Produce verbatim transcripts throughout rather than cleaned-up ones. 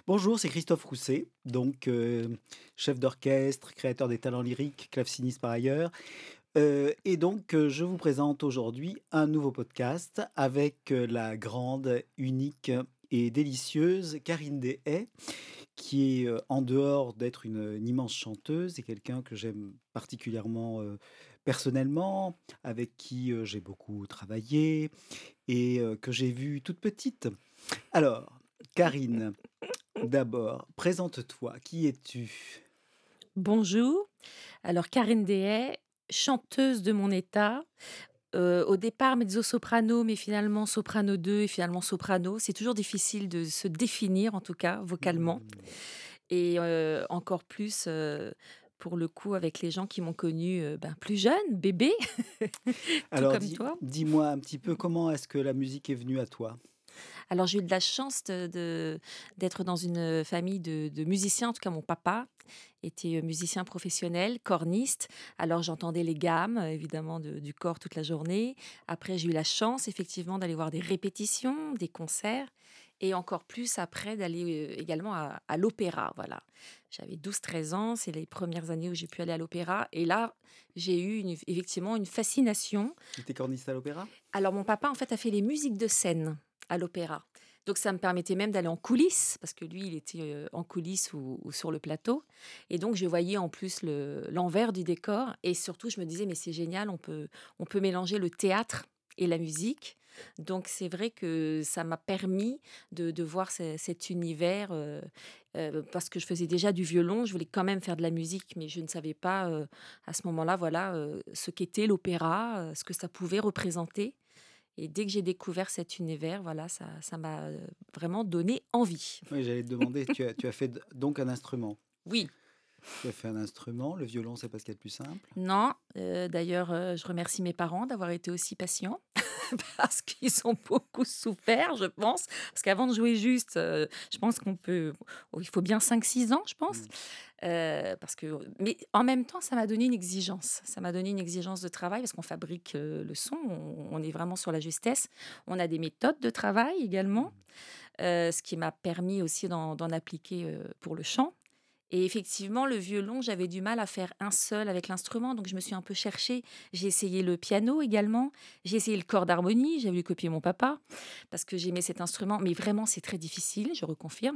Bonjour, c'est Christophe Rousset, donc euh, chef d'orchestre, créateur des talents lyriques, claveciniste par ailleurs. Euh, et donc, euh, je vous présente aujourd'hui un nouveau podcast avec euh, la grande, unique et délicieuse Karine Deshay, qui est, euh, en dehors d'être une, une immense chanteuse, et quelqu'un que j'aime particulièrement euh, personnellement, avec qui euh, j'ai beaucoup travaillé et euh, que j'ai vu toute petite. Alors, Karine, d'abord, présente-toi, qui es-tu? Bonjour, alors Karine Deshay, chanteuse de mon état, heu, au départ mezzo-soprano, mais finalement soprano deux et finalement soprano. C'est toujours difficile de se définir en tout cas vocalement Mmh. et heu, encore plus, heu, pour le coup avec les gens qui m'ont connue, heu, ben, plus jeune, bébé, tout Alors comme dis toi. dis-moi un petit peu comment est-ce que la musique est venue à toi? Alors j'ai eu de la chance de de d'être dans une famille de de musiciens, en tout cas mon papa était, heu, musicien professionnel, corniste. Alors j'entendais les gammes, heu, évidemment de du corps toute la journée. Après j'ai eu la chance effectivement d'aller voir des répétitions, des concerts et encore plus après d'aller, heu, également à à l'opéra, voilà. J'avais douze treize ans, c'est les premières années où j'ai pu aller à l'opéra et là, j'ai eu une effectivement une fascination. Tu étais corniste à l'opéra? Alors mon papa, en fait, a fait les musiques de scène à l'opéra. Donc ça me permettait même d'aller en coulisses, parce que lui, il était, heu, en coulisses ou ou sur le plateau et donc je voyais en plus le l'envers du décor et surtout je me disais: «Mais c'est génial, on peut on peut mélanger le théâtre et la musique». Donc c'est vrai que ça m'a permis de de voir ce cet univers, heu heu, parce que je faisais déjà du violon, je voulais quand même faire de la musique, mais je ne savais pas, heu, à ce moment-là, voilà, heu, ce qu'était l'opéra, heu, ce que ça pouvait représenter et dès que j'ai découvert cet univers, voilà, ça ça m'a, heu, vraiment donné envie. Oui, j'allais te demander, tu as tu as fait d donc un instrument. Oui. Tu as fait un instrument, le violon, c'est pas ce qu'il y a de plus simple. Non, heu, d'ailleurs, heu, je remercie mes parents d'avoir été aussi patients parce qu'ils ont beaucoup souffert, je pense. Parce qu'avant de jouer juste, heu, je pense qu'on peut oh, il faut bien cinq six ans, je pense. Mmh. Heu, parce que mais en même temps, ça m'a donné une exigence. Ça m'a donné une exigence de travail parce qu'on fabrique, heu, le son, on on est vraiment sur la justesse. On a des méthodes de travail également, Mmh. heu, ce qui m'a permis aussi d'en d'en appliquer, heu, pour le chant. Et effectivement, le violon, j'avais du mal à faire un seul avec l'instrument, donc je me suis un peu cherchée. J'ai essayé le piano également, j'ai essayé le corps d'harmonie, j'ai voulu copier mon papa parce que j'aimais cet instrument, mais vraiment c'est très difficile, je reconfirme.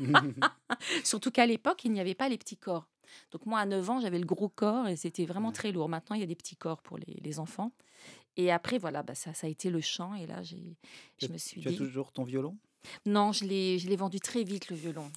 Surtout qu'à l'époque, il n'y avait pas les petits corps. Donc moi, à neuf ans, j'avais le gros corps et c'était vraiment Ouais. très lourd. Maintenant, il y a des petits corps pour les les enfants et après voilà, bah, ça ça a été le chant et là, j'ai Tu as je me suis tu as dit: toujours ton violon? «Non, je l'ai je l'ai vendu très vite le violon».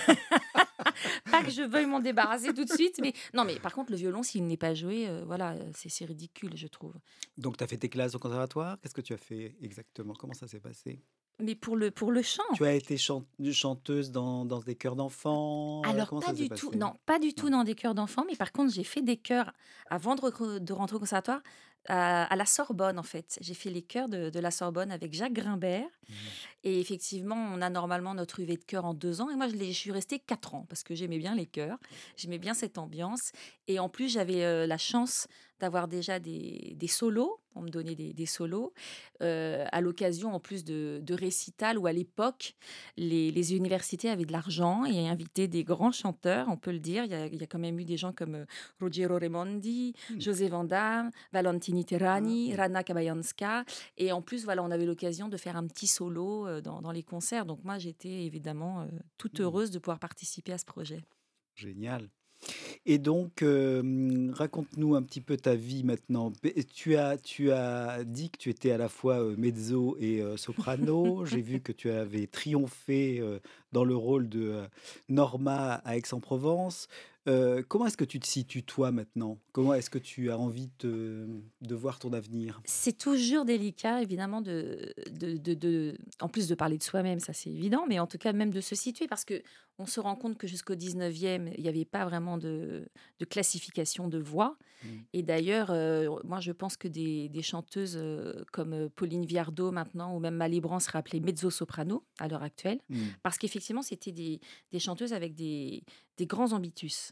Pas que je veuille m'en débarrasser tout de suite, mais non, mais par contre, le violon, s'il n'est pas joué, heu, voilà, heu, c'est c'est ridicule, je trouve. Donc tu as fait tes classes au conservatoire? Qu'est-ce que tu as fait exactement? Comment ça s'est passé? Mais pour le pour le chant? Tu as été chan chanteuse dans dans des chœurs d'enfants, heu, Alors comment pas ça s'est du tout, passé? non, pas du tout Non. dans des chœurs d'enfants, mais par contre, j'ai fait des chœurs avant de recro de rentrer au conservatoire, à à la Sorbonne, en fait. J'ai fait les chœurs de de la Sorbonne avec Jacques Grimbert Mmh. et effectivement, on a normalement notre U V de chœur en deux ans et moi, je l'ai je suis restée quatre ans parce que j'aimais bien les chœurs, j'aimais bien cette ambiance et en plus, j'avais, heu, la chance d'avoir déjà des des solos. On me donnait des des solos, heu, à l'occasion, en plus de de récitals où à l'époque, les les universités avaient de l'argent et invitaient des grands chanteurs, on peut le dire. Il y a il y a quand même eu des gens comme, heu, Ruggero Raimondi, Mmh. José Vandam, Valentini Ah Terrani, oui. Rana Kabayanska et en plus, voilà, on avait l'occasion de faire un petit solo, heu, dans dans les concerts. Donc moi, j'étais évidemment, heu, toute Mmh. heureuse de pouvoir participer à ce projet. Génial. Et donc, hem, raconte-nous un petit peu ta vie maintenant. Beh, tu as tu as dit que tu étais à la fois, heu, mezzo et heu, soprano. J'ai vu que tu avais triomphé, heu, dans le rôle de, heu, Norma à Aix-en-Provence. Heu, comment est-ce que tu te situes toi maintenant? Comment est-ce que tu as envie de de voir ton avenir? C'est toujours délicat évidemment de de de de en plus de parler de soi-même, ça c'est évident, mais en tout cas même de se situer parce que on se rend compte que jusqu'au dix-neuvième, il y avait pas vraiment de de classification de voix Mmh. et d'ailleurs, heu, moi je pense que des des chanteuses, heu, comme, heu, Pauline Viardot maintenant ou même Malibran seraient appelées mezzo-soprano à l'heure actuelle. Mmh. Parce qu'effectivement c'était des des chanteuses avec des des grands ambitus.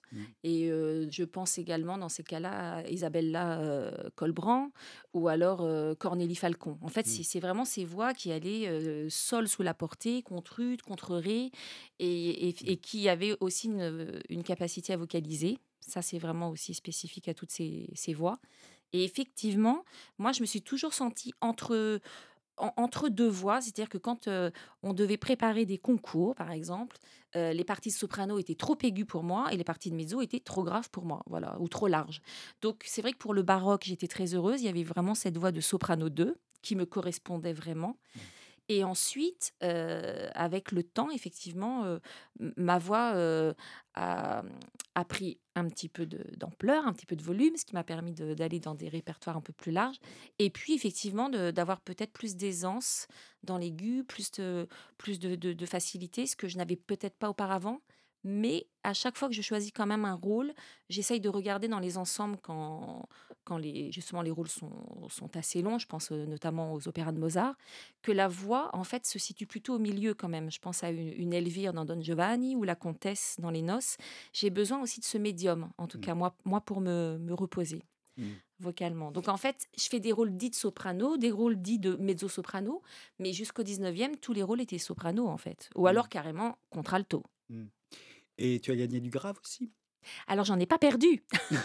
Mmh. Et heu, je pense également dans ces cas-là à Isabella, heu, Colbran ou alors, heu, Cornélie Falcon. En fait, Mmh. c'est c'est vraiment ces voix qui allaient, heu, sol sous la portée, contre ut, contre ré et et Mmh. et qui avaient aussi une, une capacité à vocaliser. Ça, c'est vraiment aussi spécifique à toutes ces ces voix et effectivement, moi, je me suis toujours sentie entre en entre deux voix, c'est-à-dire que quand, heu, on devait préparer des concours, par exemple, heu, les parties de soprano étaient trop aiguës pour moi et les parties de mezzo étaient trop graves pour moi, voilà, ou trop larges. Donc c'est vrai que pour le baroque, j'étais très heureuse, il y avait vraiment cette voix de soprano deux qui me correspondait vraiment Mmh. et ensuite, heu, avec le temps, effectivement, heu, m ma voix, heu, a, mmh, a pris un petit peu de d'ampleur, un petit peu de volume, ce qui m'a permis de d'aller dans des répertoires un peu plus larges et puis effectivement de d'avoir peut-être plus d'aisance dans l'aigu, plus de plus de de de facilité, ce que je n'avais peut-être pas auparavant. Mais à chaque fois que je choisis quand même un rôle, j'essaye de regarder dans les ensembles quand quand les justement les rôles sont sont assez longs, je pense, heu, notamment aux opéras de Mozart, que la voix, en fait, se situe plutôt au milieu quand même. Je pense à une, une Elvire dans Don Giovanni ou la comtesse dans Les Noces. J'ai besoin aussi de ce médium, en tout Mmh. cas, moi, moi pour me, me reposer Mmh. vocalement. Donc, en fait, je fais des rôles dits de soprano, des rôles dits de mezzo-soprano, mais jusqu'au dix-neuvième, tous les rôles étaient soprano, en fait. Ou Mmh. alors carrément contralto. Mmh. Et tu as gagné du grave aussi? Alors, j'en ai pas perdu.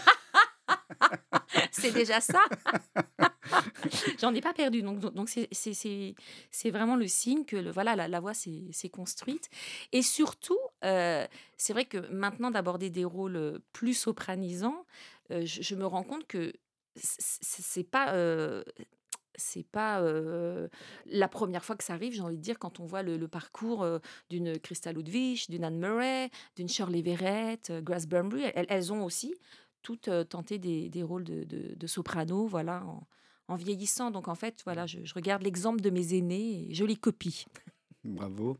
C'est déjà ça. J'en ai pas perdu, donc donc donc c'est c'est c'est c'est vraiment le signe que le voilà, la la voix s'est s'est construite et surtout, heu, c'est vrai que maintenant d'aborder des rôles, heu, plus sopranisants, heu, je je me rends compte que c c c'est pas, heu, c'est pas, heu, la première fois que ça arrive, j'ai envie de dire, quand on voit le le parcours, heu, d'une Christa Ludwig, d'une Anne Murray, d'une Shirley Verrett, heu, Grace Bunbury. Elles elles ont aussi toutes, heu, tenté des des rôles de de de soprano, voilà, en en vieillissant. Donc en fait, voilà, Mmh. je je regarde l'exemple de mes aînés et je les copie. Bravo.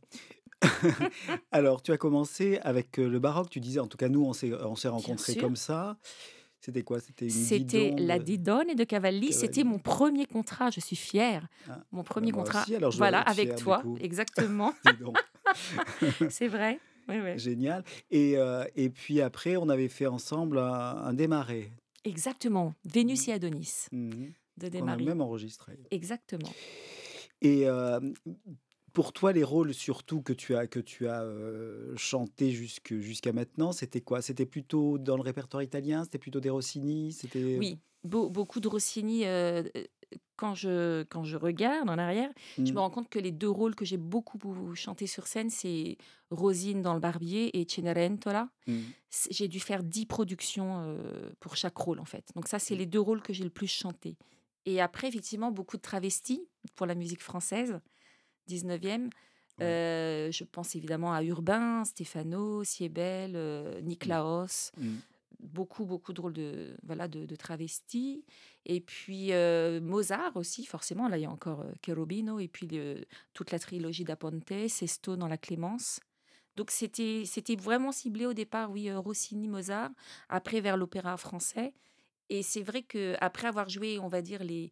Alors, tu as commencé avec, heu, le baroque, tu disais, en tout cas nous on s'est on s'est Bien rencontrés sûr. comme ça. C'était quoi? C'était une C'était Didon la de Didone de Cavalli, c'était mon Cavalli? premier contrat, je suis fière. Ah, Mon bah, premier moi contrat, aussi alors je dois voilà, être avec fier du toi, coup. exactement. Dis donc. C'est vrai, oui, oui. Génial et heu et puis après on avait fait ensemble un un Desmarets. Exactement, Mmh. Vénus et Adonis Mmh. de Qu'on a Desmarais. même enregistré. Exactement. Et hem, pour toi, les rôles surtout que tu as que tu as, heu, chantés jusque jusqu'à maintenant, c'était quoi? C'était plutôt dans le répertoire italien? C'était plutôt des Rossini? C'était Oui, beau beaucoup de Rossini, heu heu, quand je quand je regarde en arrière, je me mmh, rends compte que les deux rôles que j'ai beaucoup bou chantés sur scène, c'est Rosine dans Le Barbier et Cenerentola. mmh, C J'ai dû faire dix productions, heu, pour chaque rôle, en fait. Donc ça, c'est mmh, les deux rôles que j'ai le plus chantés et après effectivement beaucoup de travestis pour la musique française, dix-neuvième. ouais, Heu, je pense évidemment à Urbain, Stéphano, Siebel, heu, mmh, Niklaos. mmh, Beaucoup, beaucoup de rôles de voilà, de de travestis et puis, heu, Mozart aussi forcément, là, il y a encore, heu, Cherubino et puis le toute la trilogie da Ponte, Sesto dans la Clémence. Donc c'était c'était vraiment ciblé au départ, oui, heu, Rossini, Mozart, après vers l'opéra français et c'est vrai que après avoir joué, on va dire les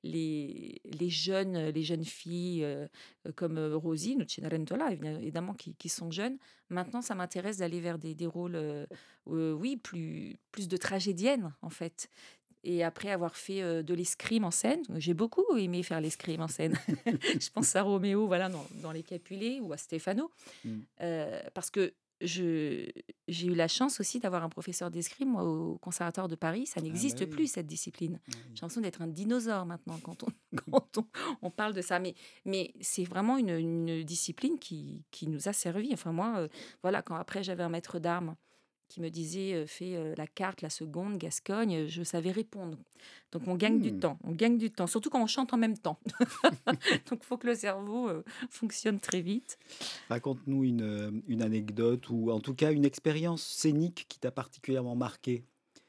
les les jeunes, les jeunes filles, heu heu, comme, heu, Rosine ou Cenerentola évi évidemment qui qui sont jeunes. Maintenant, ça m'intéresse d'aller vers des des rôles, heu heu, oui, plus plus de tragédiennes, en fait et après avoir fait, heu, de l'escrime en scène, j'ai beaucoup aimé faire l'escrime en scène. Je pense à Roméo, voilà, dans dans Les Capulets ou à Stefano. mmh. Heu, parce que je j'ai eu la chance aussi d'avoir un professeur d'escrime, moi, au Conservatoire de Paris. Ça Ah bah, n'existe oui, plus cette discipline. ah J'ai oui. l'impression d'être un dinosaure maintenant quand on quand on on parle de ça. Mais mais c'est vraiment une une discipline qui qui nous a servi. Enfin moi, heu, voilà, quand après j'avais un maître d'armes qui me disait, heu: «Fais, heu, la carte, la seconde, Gascogne», je savais répondre. Donc on gagne du Mmh. temps, on gagne du temps, surtout quand on chante en même temps. Donc il faut que le cerveau, heu, fonctionne très vite. Raconte-nous une, heu, une anecdote ou en tout cas une expérience scénique qui t'a particulièrement marqué.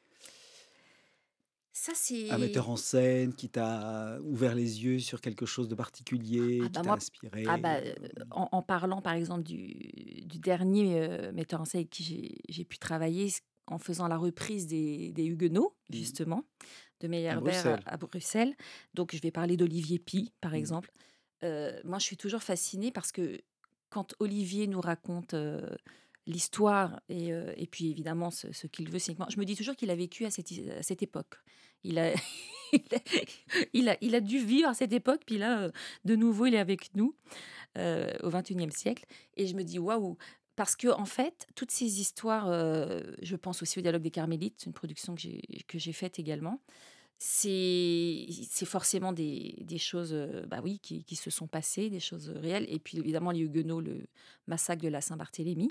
Ça Un metteur c'est en scène qui t'a ouvert les yeux sur quelque chose de Ah particulier, qui bah, t'a moi ah inspiré, bah, heu, hem? en en parlant par exemple du du dernier, heu, metteur en scène avec qui j'ai j'ai pu travailler s en faisant la reprise des des Huguenots, Mmh. justement, de À Meyerbeer à Bruxelles? à Bruxelles. Donc je vais parler d'Olivier Py, par Mmh. exemple. Heu, moi je suis toujours fascinée parce que quand Olivier nous raconte, heu, l'histoire et, euh, et puis évidemment ce, ce qu'il veut cyniquement. Je me dis toujours qu'il a vécu à cette, à cette époque. Il a, il, a, il, a, il a dû vivre à cette époque, puis là, euh, de nouveau, il est avec nous euh, au vingt et unième siècle. Et je me dis, waouh! Parce que, en fait, toutes ces histoires, euh, je pense aussi au Dialogue des Carmélites, une production que j'ai, que j'ai faite également, c'est, c'est forcément des, des choses euh, bah oui, qui, qui se sont passées, des choses réelles. Et puis, évidemment, les Huguenots, le massacre de la Saint-Barthélemy.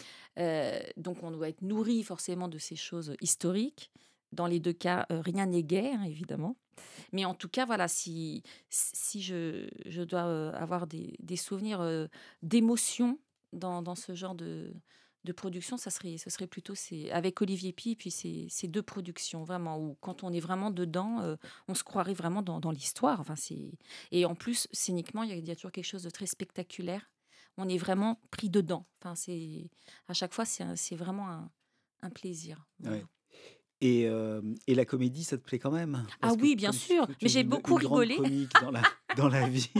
Euh, donc, on doit être nourri forcément de ces choses historiques. Dans les deux cas, euh, rien n'est guère, évidemment. Mais en tout cas, voilà, si, si je, je dois euh, avoir des, des souvenirs euh, d'émotion dans, dans ce genre de, de production, ça serait, ce serait plutôt ces, avec Olivier Py, puis ces, ces deux productions, vraiment, où quand on est vraiment dedans, euh, on se croirait vraiment dans, dans l'histoire. Enfin, c'est... Et en plus, scéniquement, il y, a, il y a toujours quelque chose de très spectaculaire. On est vraiment pris dedans. Enfin, c'est, à chaque fois, c'est, un- c'est vraiment un, un plaisir. Voilà. Ouais. Et, euh, et la comédie, ça te plaît quand même? Ah Parce que oui, bien comme tu, sûr, que tu mais es j'ai une, beaucoup une grande rigolé. comique dans la, dans la vie.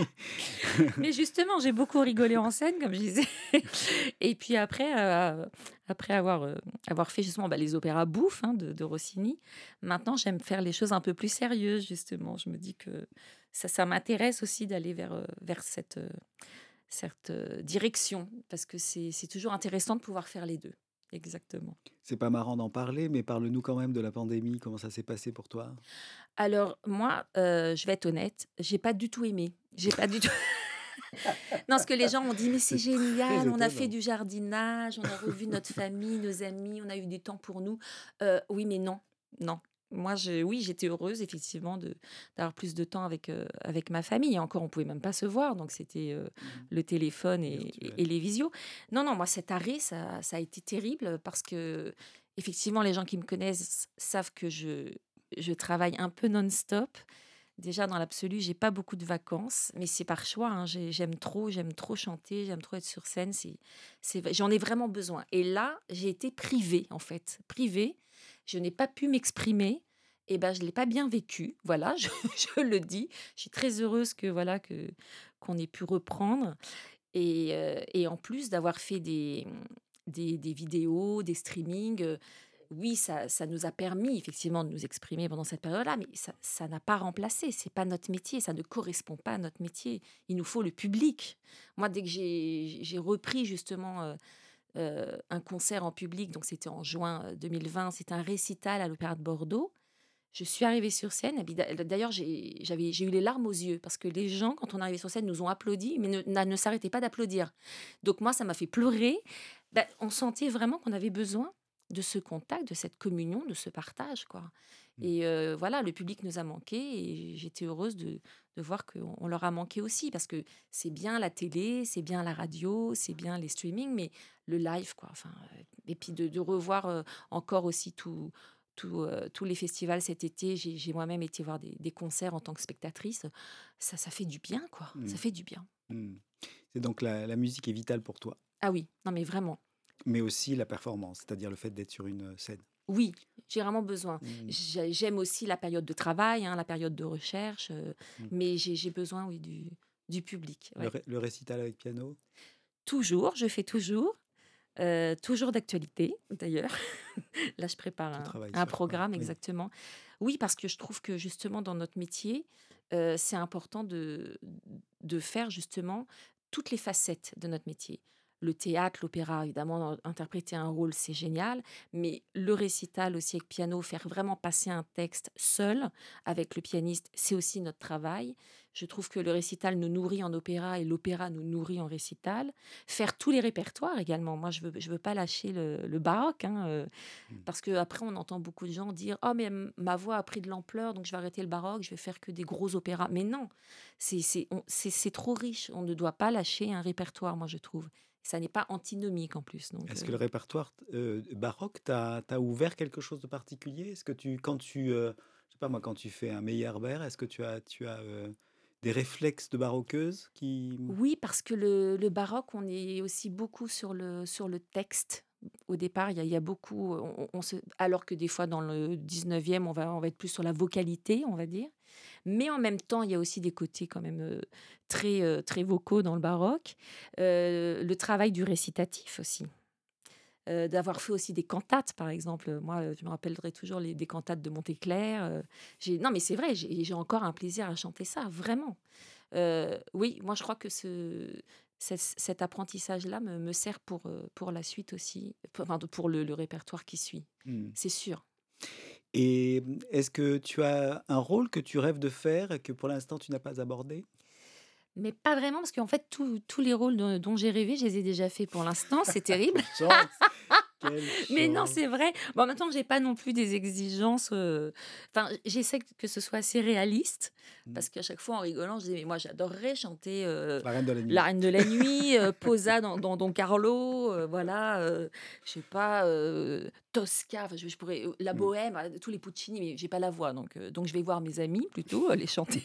Mais justement, j'ai beaucoup rigolé en scène, comme je disais. Et puis après, euh, après avoir, euh, avoir fait justement bah, les opéras bouffes hein, de, de Rossini, maintenant j'aime faire les choses un peu plus sérieuses, justement. Je me dis que ça, ça m'intéresse aussi d'aller vers, euh, vers cette, euh, cette euh, direction, parce que c'est, c'est toujours intéressant de pouvoir faire les deux. Exactement. C'est pas marrant d'en parler, mais parle-nous quand même de la pandémie. Comment ça s'est passé pour toi? Alors moi, euh, je vais être honnête, j'ai pas du tout aimé. J'ai pas du tout. Non, ce que les gens ont dit, mais c'est C'est très génial, on a fait étonnant. du jardinage, on a revu notre famille, nos amis, on a eu du temps pour nous. Euh, oui, mais non, non. Moi, je, oui, j'étais heureuse effectivement de d'avoir plus de temps avec euh, avec ma famille. Et encore, on pouvait même pas se voir, donc c'était euh, Mhm. le téléphone et, et- Virtuel. et les visios. Non, non, moi cet arrêt, ça, ça a été terrible parce que effectivement, les gens qui me connaissent savent que je je travaille un peu non-stop. Déjà, dans l'absolu, j'ai pas beaucoup de vacances, mais c'est par choix. Hein. J'ai- J'aime trop, j'aime trop chanter, j'aime trop être sur scène. C'est, c'est, j'en ai vraiment besoin. Et là, j'ai été privée, en fait, privée. Je n'ai pas pu m'exprimer. Et ben, je l'ai pas bien vécu. Voilà, je, je le dis. Je suis très heureuse que voilà que qu'on ait pu reprendre. Et, euh, et en plus d'avoir fait des, des, des vidéos, des streamings, euh, oui, ça, ça nous a permis effectivement de nous exprimer pendant cette période-là, mais ça ça n'a pas remplacé, c'est pas notre métier, ça ne correspond pas à notre métier. Il nous faut le public. Moi, dès que j'ai j'ai repris justement euh, euh, un concert en public, donc c'était en juin euh, deux mille vingt, c'était un récital à l'Opéra de Bordeaux. Je suis arrivée sur scène. Et puis d'a- D'ailleurs, j'ai j'avais- j'ai eu les larmes aux yeux parce que les gens, quand on est arrivé sur scène, nous ont applaudi, mais ne, n'a- ne s'arrêtaient pas d'applaudir. Donc moi, ça m'a fait pleurer. Ben, on sentait vraiment qu'on avait besoin de ce contact, de cette communion, de ce partage, quoi. Mm. Et euh, voilà, le public nous a manqué et j'étais heureuse de, de voir qu'on on leur a manqué aussi parce que c'est bien la télé, c'est bien la radio, c'est bien les streamings, mais le live, quoi. Enfin, euh, et puis de, de revoir euh, encore aussi tout, tout, euh, tous les festivals cet été. J'ai j'ai moi-même été voir des, des concerts en tant que spectatrice. Ça, ça fait du bien, quoi. Ça Mm. fait du bien. Mm. C'est donc la, la musique est vitale pour toi, Ah oui, non mais vraiment. mais aussi la performance, c'est-à-dire le fait d'être sur une scène. Oui, j'ai vraiment besoin. Mm. J'ai- J'aime aussi la période de travail, hein, la période de recherche, euh, Mm. mais j'ai j'ai besoin, oui, du, du public. Le, Ouais. ré- le récital avec piano? Toujours, je fais toujours, euh, toujours d'actualité, d'ailleurs. Là, je prépare Tu un, travailles un sur quoi? programme, Oui. exactement. Oui, parce que je trouve que justement, dans notre métier, euh, c'est important de, de faire justement toutes les facettes de notre métier. Le théâtre, l'opéra, évidemment, interpréter un rôle, c'est génial, mais le récital aussi avec piano, faire vraiment passer un texte seul avec le pianiste, c'est aussi notre travail. Je trouve que le récital nous nourrit en opéra et l'opéra nous nourrit en récital. Faire tous les répertoires également. Moi, je veux, je veux pas lâcher le, le baroque, hein, euh, Mm. parce qu'après, on entend beaucoup de gens dire: «Oh, mais m- ma voix a pris de l'ampleur, donc je vais arrêter le baroque, je vais faire que des gros opéras.» Mais non, c'est c'est on- c'est- c'est trop riche. On ne doit pas lâcher un répertoire, moi, je trouve. Ça n'est pas antinomique en plus. Donc, Est-ce euh, que le répertoire euh, baroque t'a t'a ouvert quelque chose de particulier? Est-ce que tu, quand tu, euh, je sais pas moi, quand tu fais un Meyerbeer, est-ce que tu as, tu as euh, des réflexes de baroqueuse qui... oui, parce que le, le baroque, on est aussi beaucoup sur le, sur le texte. Au départ, il y a, il y a beaucoup, on, on se, alors que des fois dans le dix-neuvième, on va, on va être plus sur la vocalité, on va dire. Mais en même temps, il y a aussi des côtés quand même euh, très, euh, très vocaux dans le baroque. Euh, le travail du récitatif aussi. heu, d'avoir fait aussi des cantates, par exemple. Moi, heu, je me rappellerai toujours les des cantates de Montclair, heu, j'ai non, mais c'est vrai, j'ai j'ai encore un plaisir à chanter ça, vraiment. Heu, oui, moi, je crois que ce cet cet apprentissage-là me me sert pour, heu, pour la suite aussi, pour enfin, pour le le répertoire qui suit, Mmh. c'est sûr. Et mmh, est-ce que tu as un rôle que tu rêves de faire et que pour l'instant tu n'as pas abordé? Mais pas vraiment parce qu'en fait, tous tous les rôles dont dont j'ai rêvé, je les ai déjà faits pour l'instant, c'est terrible. Quelle chance! Quelle Mais non, chance! c'est vrai. Bon, en même temps, j'ai pas non plus des exigences, heu, enfin, j'essaie que ce soit assez réaliste Mmh. parce qu'à chaque fois, en rigolant, je dis: «Mais moi, j'adorerais chanter, heu, La reine de la La nuit. reine de la nuit, heu, Posa dans dans Don Carlo, heu, voilà, heu, je sais pas, heu, Tosca, enfin, je je pourrais, heu, la Mmh. Bohème, heu, tous les Puccini, mais j'ai pas la voix donc heu, donc je vais voir mes amis plutôt, aller chanter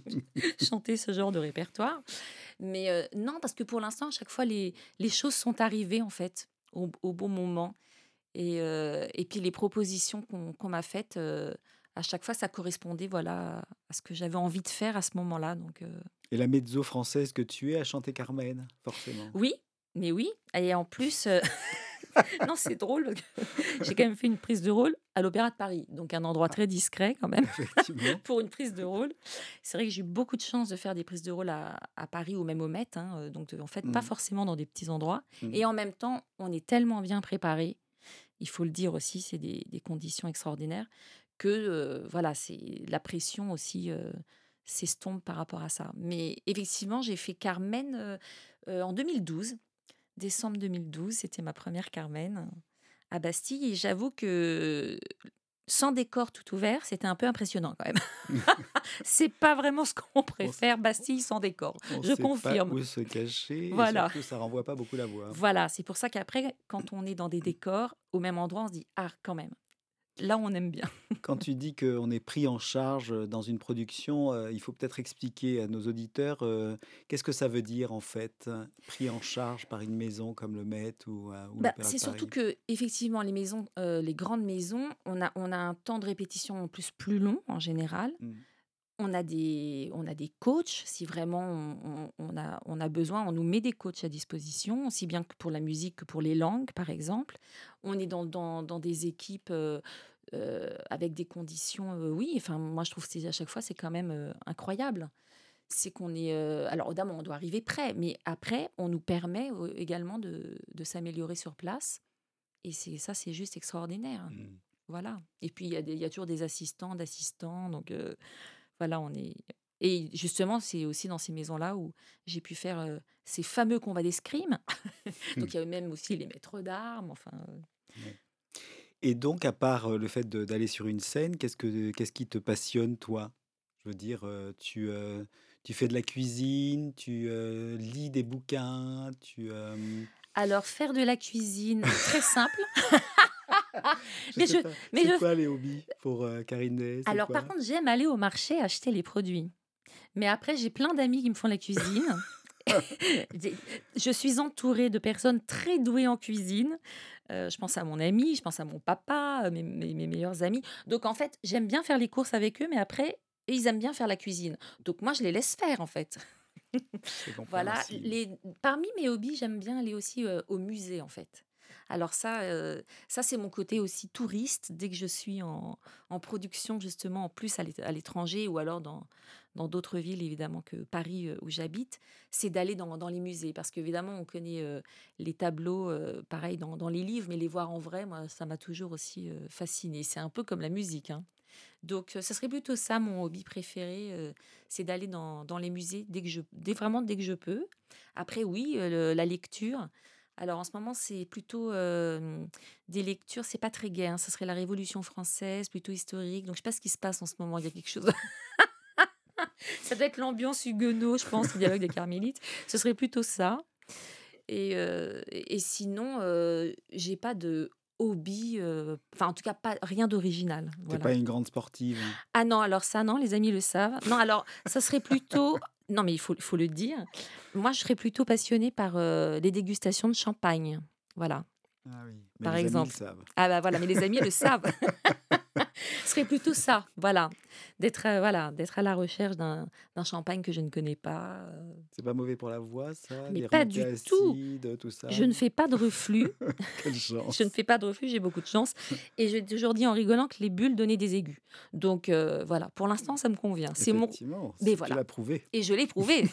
chanter ce genre de répertoire. Mais heu, non, parce que pour l'instant, à chaque fois, les les choses sont arrivées, en fait, au au bon moment et heu et puis les propositions qu'on qu'on m'a faites, heu, à chaque fois, ça correspondait, voilà, à ce que j'avais envie de faire à ce moment-là, donc heu, Et la mezzo française que tu es a chanté Carmen, forcément. oui, mais oui et en plus, heu, non, c'est drôle parce que j'ai quand même fait une prise de rôle à l'Opéra de Paris, donc un endroit Ah, très discret quand même effectivement. pour une prise de rôle. C'est vrai que j'ai eu beaucoup de chance de faire des prises de rôle à à Paris ou même au Met, hein, heu, donc en fait, pas Mmh. forcément dans des petits endroits Mmh. et en même temps, on est tellement bien préparé. Il faut le dire aussi, c'est des des conditions extraordinaires que, heu, voilà, c'est la pression aussi, heu, s'estompe par rapport à ça. Mais effectivement, j'ai fait Carmen, heu heu, en deux mille douze, décembre deux mille douze, c'était ma première Carmen à Bastille et j'avoue que sans décor tout ouvert, c'était un peu impressionnant quand même. C'est pas vraiment ce qu'on On s préfère, Bastille sans décor, on je sait pas confirme. où se cacher et Voilà. surtout ça renvoie pas beaucoup la voix. Voilà, c'est pour ça qu'après, quand on est dans des décors, au même endroit, on se dit: «Ah quand même, là on aime bien». Quand tu dis qu'on est pris en charge, heu, dans une production, heu, il faut peut-être expliquer à nos auditeurs, heu, qu'est-ce que ça veut dire en fait, heu, pris en charge par une maison comme le Met ou, heu, ou Bah, l'Opéra de c'est surtout Paris? que effectivement les maisons, heu, les grandes maisons, on a on a un temps de répétition en plus plus long en général. Mmh. On a des on a des coachs si vraiment on on on a on a besoin, on nous met des coachs à disposition, aussi bien que pour la musique que pour les langues, par exemple. On est dans dans dans des équipes, heu heu, avec des conditions, heu, oui, enfin moi je trouve que c'est à chaque fois c'est quand même, heu, incroyable. C'est qu'on est, heu alors évidemment on doit arriver prêt, mais après on nous permet, heu, également de de s'améliorer sur place et c'est ça, c'est juste extraordinaire. Mmh. Voilà et puis il y a des il y a toujours des assistants, d'assistants donc heu, voilà, on est et justement, c'est aussi dans ces maisons-là où j'ai pu faire, heu, ces fameux combats d'escrime. Mmh. Donc il y avait même aussi les maîtres d'armes, enfin, heu Ouais. Et donc à part, heu, le fait de d'aller sur une scène, qu'est-ce que qu'est-ce qui te passionne toi? Je veux dire, heu, tu, heu, tu fais de la cuisine, tu, heu, lis des bouquins, tu, hem alors faire de la cuisine, très simple, je mais sais je pas, mais c'est je quoi les hobbies pour, heu, Karine Day? C'est alors par quoi? contre, j'aime aller au marché acheter les produits. Mais après, j'ai plein d'amis qui me font la cuisine. J'ai je suis entourée de personnes très douées en cuisine. Heu, je pense à mon ami, je pense à mon papa, heu, mes mes mes meilleurs amis. Donc en fait, j'aime bien faire les courses avec eux, mais après, eux, ils aiment bien faire la cuisine. Donc moi, je les laisse faire, en fait. C'est Voilà, compréhensible. les parmi mes hobbies, j'aime bien aller aussi, heu, au musée, en fait. Alors ça, heu, ça c'est mon côté aussi touriste. Dès que je suis en en production justement, en plus à l'ét à l'étranger ou alors dans dans d'autres villes évidemment que Paris, heu, où j'habite, c'est d'aller dans dans les musées. Parce qu'évidemment on connaît, heu, les tableaux, heu, pareil dans dans les livres, mais les voir en vrai, moi ça m'a toujours aussi, heu, fascinée. C'est un peu comme la musique, hein. Donc heu, ce serait plutôt ça mon hobby préféré, heu, c'est d'aller dans dans les musées dès que je dès vraiment dès que je peux. Après oui, heu, le la lecture. Alors en ce moment, c'est plutôt, hem, des lectures, c'est pas très gai, hein, ça serait la Révolution française, plutôt historique, donc je sais pas ce qui se passe en ce moment, il y a quelque chose ça doit être l'ambiance huguenot, je pense, le dialogue des carmélites. Ce serait plutôt ça et heu et et sinon, heu, j'ai pas de hobby, heu, enfin en tout cas pas rien d'original, Tu voilà. pas une grande sportive? Ah non, alors ça non, les amis le savent. Non, alors ça serait plutôt non, mais il faut il faut le dire. Moi, je serais plutôt passionnée par, heu, les dégustations de champagne. Voilà, Ah oui, mais par les amis le exemple. savent. Ah bah, voilà, mais les amis le savent. Ce serait plutôt ça, voilà, d'être, heu, voilà, d'être à la recherche d'un d'un champagne que je ne connais pas, heu, C'est pas mauvais pour la voix ça, mais les pas remontées du tout! acides, tout Je ça? ne fais pas de reflux, Quelle je ne chance! fais pas de reflux, j'ai beaucoup de chance et j'ai toujours dit en rigolant que les bulles donnaient des aigus. Donc heu, voilà, pour l'instant, ça me convient. C'est mon Effectivement, mais c tu voilà l'as prouvé. et je l'ai prouvé.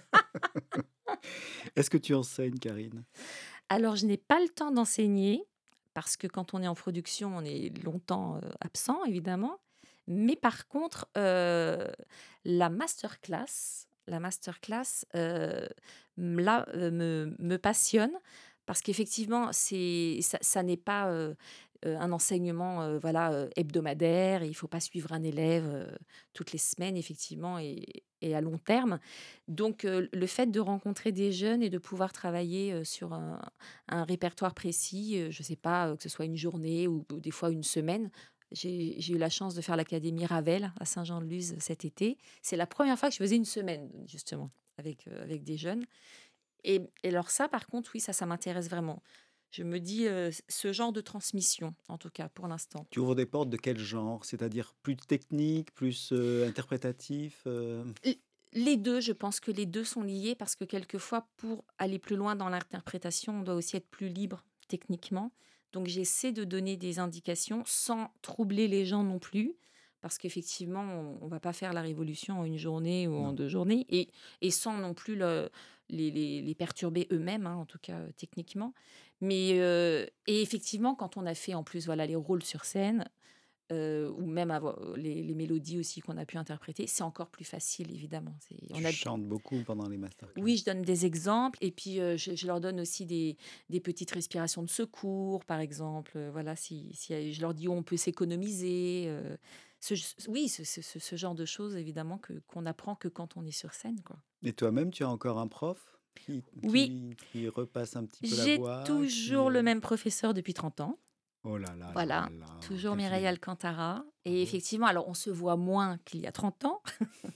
Est-ce que tu enseignes, Karine? Alors je n'ai pas le temps d'enseigner parce que quand on est en production, on est longtemps, heu, absent évidemment. Mais par contre, heu, la masterclass la masterclass, heu, mmh, là, heu, me me passionne parce qu'effectivement, c'est ça ça n'est pas, heu heu, un enseignement, heu, voilà, heu, hebdomadaire. Il faut pas suivre un élève, heu, toutes les semaines effectivement et et à long terme. Donc heu, le fait de rencontrer des jeunes et de pouvoir travailler, heu, sur un un répertoire précis, heu, je sais pas, heu, que ce soit une journée ou ou des fois une semaine. J'ai j'ai eu la chance de faire l'académie Ravel à Saint-Jean-de-Luz cet été. C'est la première fois que je faisais une semaine justement avec, heu, avec des jeunes et et alors ça par contre oui, ça, ça m'intéresse vraiment. Je me dis, heu, c ce genre de transmission en tout cas pour l'instant. Tu ouvres des portes de quel genre? C'est-à-dire plus technique, plus, heu, interprétatif, heu? L les deux, je pense que les deux sont liés parce que quelquefois pour aller plus loin dans l'interprétation, on doit aussi être plus libre techniquement. Donc j'essaie de donner des indications sans troubler les gens non plus, parce qu'effectivement on on va pas faire la révolution en une journée ou en Non. deux journées et et sans non plus le les les les perturber eux-mêmes, hein, en tout cas, heu, techniquement. Mais heu et effectivement quand on a fait en plus, voilà, les rôles sur scène, heu, ou même avoir les les mélodies aussi qu'on a pu interpréter, c'est encore plus facile évidemment. C'est on Tu a chantes beaucoup pendant les oui, masterclass? je donne des exemples et puis, heu, je je leur donne aussi des des petites respirations de secours, par exemple, heu, voilà, si si y a je leur dis où on peut s'économiser, heu, ce j oui, ce ce ce ce genre de choses évidemment que qu'on apprend que quand on est sur scène, quoi. Et toi-même, tu as encore un prof qui Oui, qui qui repasse un petit peu la j'ai voix, qui, toujours le heu même professeur depuis trente ans. oh là là là Voilà, là, toujours quelle Mireille fidélité! Alcantara et Bravo. effectivement, alors on se voit moins qu'il y a trente ans.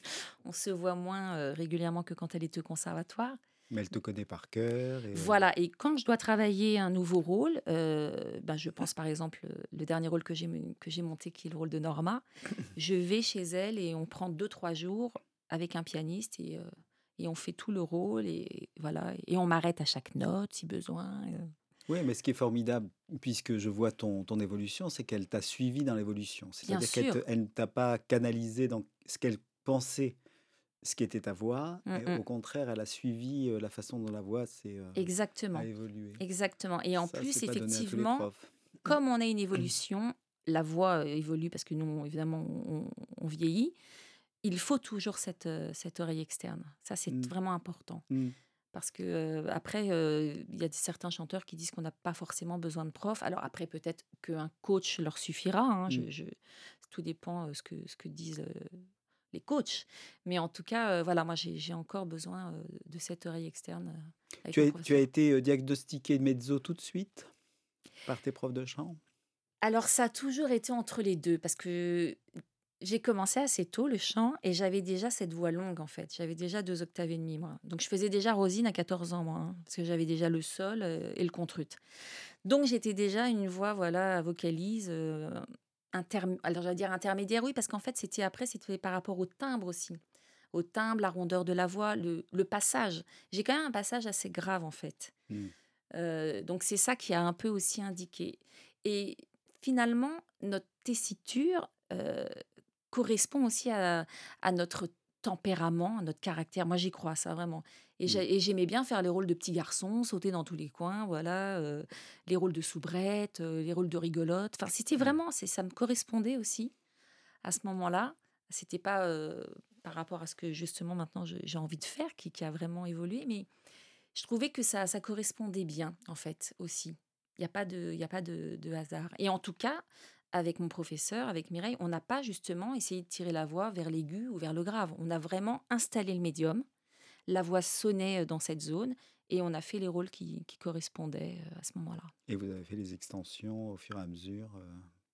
On se voit moins, heu, régulièrement que quand elle était au conservatoire. Mais elle te connaît par cœur et heu Voilà et quand je dois travailler un nouveau rôle, heu, bah, je pense par exemple, heu, le dernier rôle que j'ai me que j'ai monté qui est le rôle de Norma, je vais chez elle et on prend deux trois jours avec un pianiste et heu et on fait tout le rôle et voilà et on m'arrête à chaque note si besoin, heu oui, mais ce qui est formidable, puisque je vois ton ton évolution, c'est qu'elle t'a suivi dans l'évolution. bien C'est-à-dire qu'elle te sûr. elle ne t'a pas canalisé dans ce qu'elle pensait, ce qui était ta voix Mmh et mh. au contraire, elle a suivi, heu, la façon dont la voix s'est, heu, a Exactement, évolué. exactement et en Ça, c'est plus pas donné à tous les effectivement, profs. comme on a une évolution, la voix, heu, évolue parce que nous, on- évidemment, on on vieillit. Il faut toujours cette, heu, cette oreille externe. Ça, c'est Mmh. vraiment important Mmh. parce que, heu, après, heu, il y a certains chanteurs qui disent qu'on n'a pas forcément besoin de prof. Alors après, peut-être qu'un coach leur suffira, hein, Mmh. je je tout dépend, heu, ce que ce que disent, heu, les coachs. Mais en tout cas, heu, voilà, moi, j'ai j'ai encore besoin, heu, de cette oreille externe, heu, avec Tu mon as tu as professeur. été, heu, diagnostiquée mezzo tout de suite par tes profs de chant? Alors ça a toujours été entre les deux parce que j'ai commencé assez tôt le chant et j'avais déjà cette voix longue en fait. J'avais déjà deux octaves et demie moi. Donc je faisais déjà Rosine à quatorze ans moi, hein, parce que j'avais déjà le sol, heu, et le contrut. Donc j'étais déjà une voix voilà à vocalise, heu, interm alors j'allais dire intermédiaire oui, parce qu'en fait c'était après c'était par rapport au timbre aussi. Au timbre, la rondeur de la voix, le le passage. J'ai quand même un passage assez grave en fait. Mmh. Heu, donc c'est ça qui a un peu aussi indiqué et finalement, notre tessiture, heu, correspond aussi à à notre tempérament, à notre caractère. Moi, j'y crois, ça vraiment et Mmh. j'ai et j'aimais bien faire les rôles de petit garçon, sauter dans tous les coins, voilà, heu, les rôles de soubrette, heu, les rôles de rigolote. Enfin, c'était Mmh. vraiment c'est ça me correspondait aussi à ce moment-là. C'était pas, heu, par rapport à ce que justement maintenant je j'ai envie de faire qui qui a vraiment évolué, mais je trouvais que ça ça correspondait bien, en fait, aussi. Il y a pas de il y a pas de de hasard et en tout cas, avec mon professeur, avec Mireille, on n'a pas justement essayé de tirer la voix vers l'aigu ou vers le grave. On a vraiment installé le médium. La voix sonnait, heu, dans cette zone et on a fait les rôles qui qui correspondaient, heu, à ce moment-là. Et vous avez fait les extensions au fur et à mesure, heu?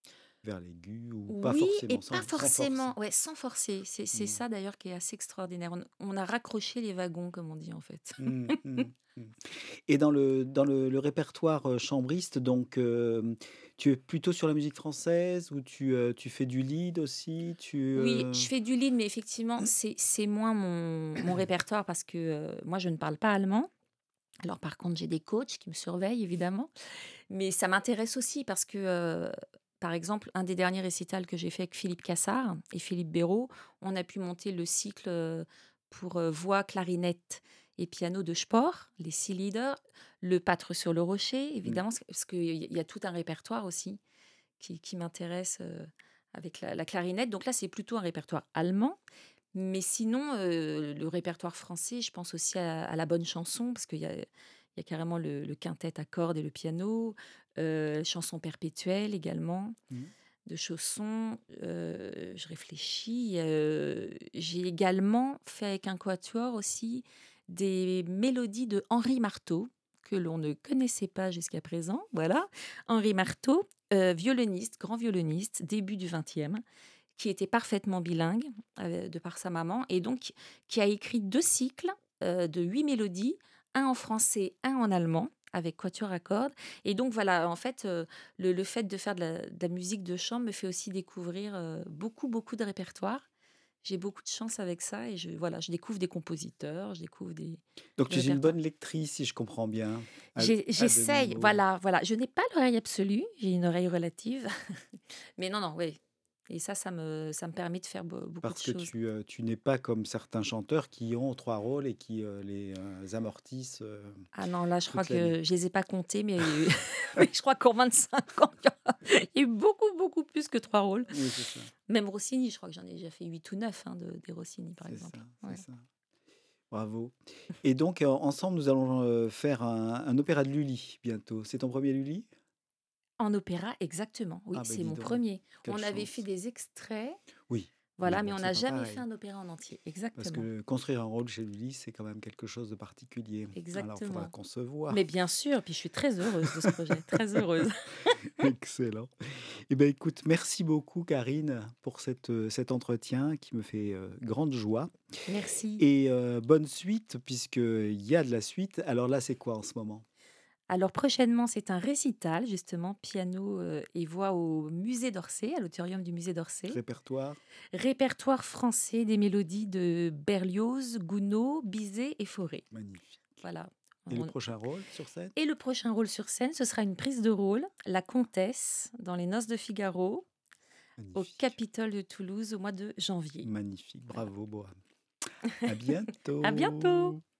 vers l'aigu ou pas Oui et forcément, pas sans, sans forcer. forcément, ouais, sans forcer. C'est c'est Mm. ça d'ailleurs qui est assez extraordinaire. On, on a raccroché les wagons, comme on dit en fait. Mm, mm, mm. Et dans le, dans le, le répertoire euh, chambriste, donc euh, tu es plutôt sur la musique française ou tu, euh, tu fais du lead aussi tu, Oui, euh, je fais du lead, mais effectivement, c'est c'est moins mon, mon répertoire parce que euh, moi, je ne parle pas allemand. Alors, par contre, j'ai des coachs qui me surveillent, évidemment. Mais ça m'intéresse aussi parce que, euh, par exemple, un des derniers récitals que j'ai fait avec Philippe Cassard et Philippe Béraud, on a pu monter le cycle euh, pour euh, voix, clarinette et piano de Spohr, les six leaders, le Pâtre sur le rocher, mm. évidemment, parce qu'il y y a tout un répertoire aussi qui, qui m'intéresse euh, avec la, la clarinette. Donc là, c'est plutôt un répertoire allemand. Mais sinon, euh, le répertoire français, je pense aussi à, à la bonne chanson, parce qu'il y a, il y a carrément le, le quintet à cordes et le piano, euh, chanson perpétuelle également, Mm. de Chausson. Euh, je réfléchis. euh, j'ai également fait avec un quatuor aussi des mélodies de Henri Marteau, que l'on ne connaissait pas jusqu'à présent. Voilà, Henri Marteau, euh, violoniste, grand violoniste, début du vingtième, qui était parfaitement bilingue euh, de par sa maman et donc qui a écrit deux cycles euh, de huit mélodies, un en français, un en allemand avec quatuor à cordes. Et donc voilà, en fait, euh, le, le fait de faire de la, de la musique de chambre me fait aussi découvrir euh, beaucoup, beaucoup de répertoires. J'ai beaucoup de chance avec ça et je, voilà, je découvre des compositeurs, je découvre des, Donc du tu es une répertoire. bonne lectrice, si je comprends bien, à, J'ai- à J'essaye, demi-mot. voilà, voilà. Je n'ai pas l'oreille absolue, j'ai une oreille relative. Mais non, non, oui. Et ça, ça me, ça me permet de faire be- beaucoup de Parce que choses. tu, euh, tu n'es pas comme certains chanteurs qui ont trois rôles et qui euh, les euh, amortissent euh, Ah non, là, je crois toute l'année. que je les ai pas comptés, mais il y a eu- mais je crois qu'en vingt-cinq ans, il y a il y a eu beaucoup, beaucoup plus que trois rôles. Oui, c'est ça, Même Rossini, je crois que j'en ai déjà fait huit ou neuf hein, de, des Rossini, par c'est ça, exemple. c'est Ouais. ça. Bravo. Et donc, euh, ensemble, nous allons euh, faire un, un opéra de Lully bientôt. C'est ton premier Lully? En opéra, exactement. Oui, Ah ben c'est dis mon donc, premier. quelle On avait fait chance. des extraits, Oui, oui, voilà, mais bon, on c'est n'a pas jamais fait pareil. un opéra en entier. Parce Exactement. que construire un rôle chez Lully, c'est quand même quelque chose de particulier. Alors, il faudra Exactement. qu'on se voit. Mais bien sûr, puis je suis très heureuse de ce projet, très heureuse. Excellent. Eh ben, écoute, merci beaucoup, Karine, pour cette, euh, cet entretien qui me fait euh, grande joie. Merci. Et euh, bonne suite, puisqu'il y a de la suite. Alors là, c'est quoi en ce moment? Alors prochainement, c'est un récital, justement, piano euh, et voix au musée d'Orsay, à l'auditorium du musée d'Orsay. Répertoire? Répertoire français des mélodies de Berlioz, Gounod, Bizet et Fauré. Magnifique. Voilà. Et le On- prochain rôle sur scène? Et le prochain rôle sur scène, ce sera une prise de rôle, la comtesse dans Les Noces de Figaro, au Magnifique. Capitole de Toulouse au mois de janvier. Magnifique. Voilà. Bravo, Boa. À À bientôt! bientôt.